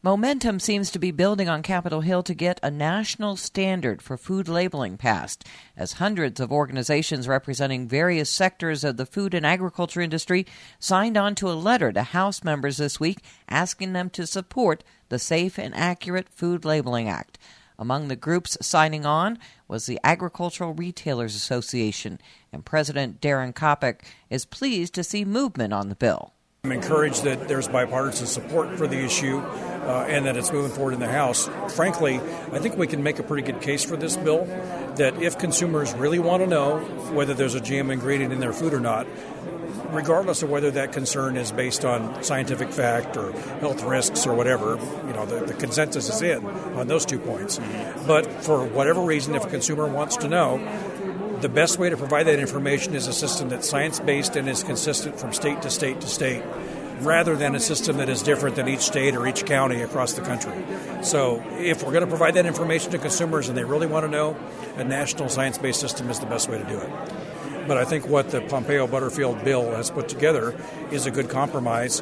Momentum seems to be building on Capitol Hill to get a national standard for food labeling passed, as hundreds of organizations representing various sectors of the food and agriculture industry signed on to a letter to House members this week asking them to support the Safe and Accurate Food Labeling Act. Among the groups signing on was the Agricultural Retailers Association, and President Darren Kopic is pleased to see movement on the bill. I'm encouraged that there's bipartisan support for the issue and that it's moving forward in the House. Frankly, I think we can make a pretty good case for this bill, that if consumers really want to know whether there's a GM ingredient in their food or not, regardless of whether that concern is based on scientific fact or health risks or whatever, the consensus is in on those 2 points. But for whatever reason, if a consumer wants to know, the best way to provide that information is a system that's science-based and is consistent from state to state to state, rather than a system that is different than each state or each county across the country. So if we're going to provide that information to consumers and they really want to know, a national science-based system is the best way to do it. But I think what the Pompeo-Butterfield bill has put together is a good compromise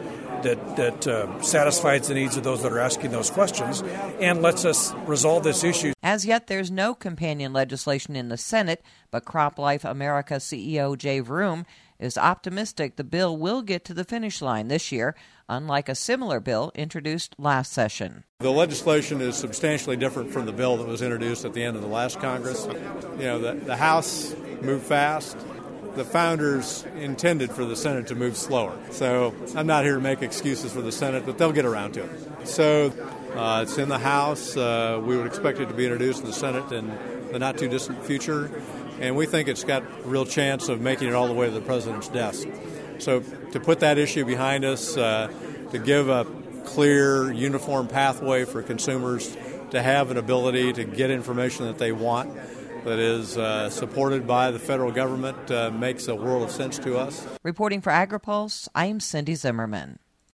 that satisfies the needs of those that are asking those questions and lets us resolve this issue. As yet, there's no companion legislation in the Senate, but CropLife America CEO Jay Vroom is optimistic the bill will get to the finish line this year, unlike a similar bill introduced last session. The legislation is substantially different from the bill that was introduced at the end of the last Congress. The House moved fast. The founders intended for the Senate to move slower. So I'm not here to make excuses for the Senate, but they'll get around to it. So it's in the House. We would expect it to be introduced in the Senate in the not-too-distant future. And we think it's got a real chance of making it all the way to the president's desk. So to put that issue behind us, to give a clear, uniform pathway for consumers to have an ability to get information that they want that is supported by the federal government makes a world of sense to us. Reporting for AgriPulse, I'm Cindy Zimmerman.